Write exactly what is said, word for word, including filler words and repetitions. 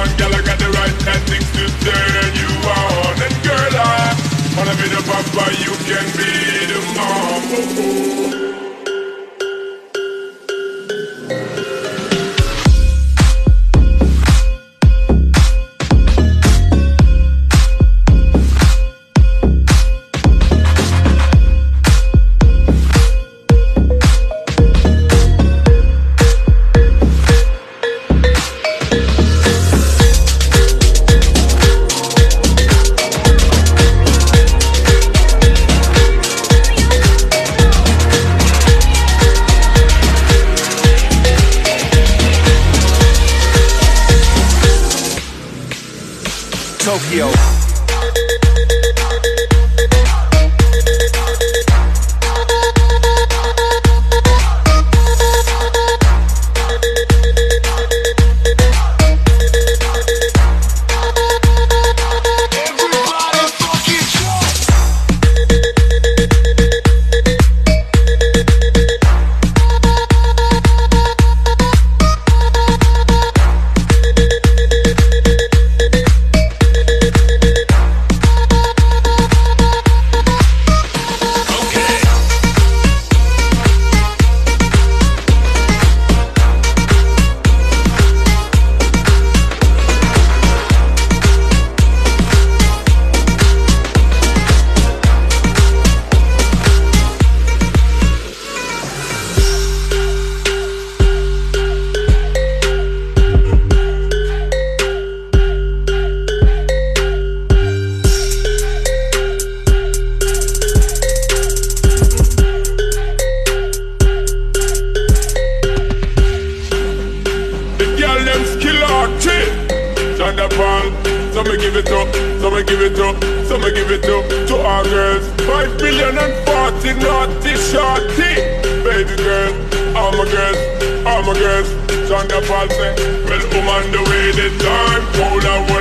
on, girl, I got the right tactics to turn you on. And girl, I wanna be the papa, you can be the mom. Oh, oh. Tokyo. So me give it up, so me give it up, so me give it up to all girls. Five billion and forty naughty shorty. Baby girl, all my girls, all my girls. Shonda Paul say, well, I'm on the way, the time cold away.